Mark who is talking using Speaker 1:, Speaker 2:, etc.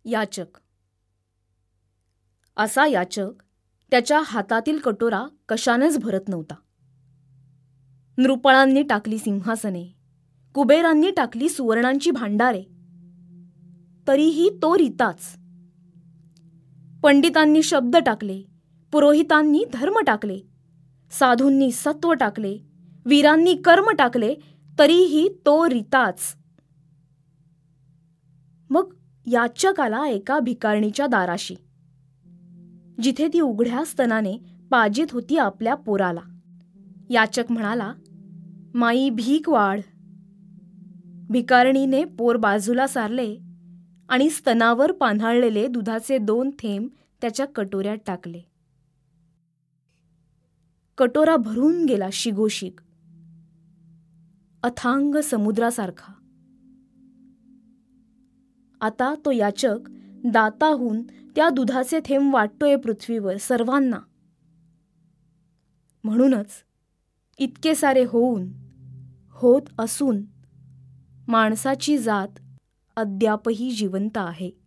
Speaker 1: याचक. असा याचक त्याच्या हातातील कटोरा कशानेच भरत नव्हता. नृपाळांनी टाकली सिंहासने, कुबेरांनी टाकली सुवर्णांची भांडारे, तरीही तो रीताच. पंडितांनी शब्द टाकले, पुरोहितांनी धर्म टाकले, साधूंनी सत्व टाकले, वीरांनी कर्म टाकले, तरीही तो रीताच. मग याचक आला एका भिकारणीच्या दाराशी, जिथे ती उघड्या स्तनाने पाजीत होती आपल्या पोराला. याचक म्हणाला, माई भीक वाढ. भिकारणीने पोर बाजूला सारले आणि स्तनावर पान्हाळलेले दुधाचे 2 थेंब त्याच्या कटोऱ्यात टाकले. कटोरा भरून गेला शिगोशिग, अथांग समुद्रासारखा. आता तो याचक दाताहून त्या दुधाचे थेंब वाटतोय पृथ्वीवर सर्वांना. म्हणूनच इतके सारे होत असून माणसाची जात अद्यापही जिवंत आहे.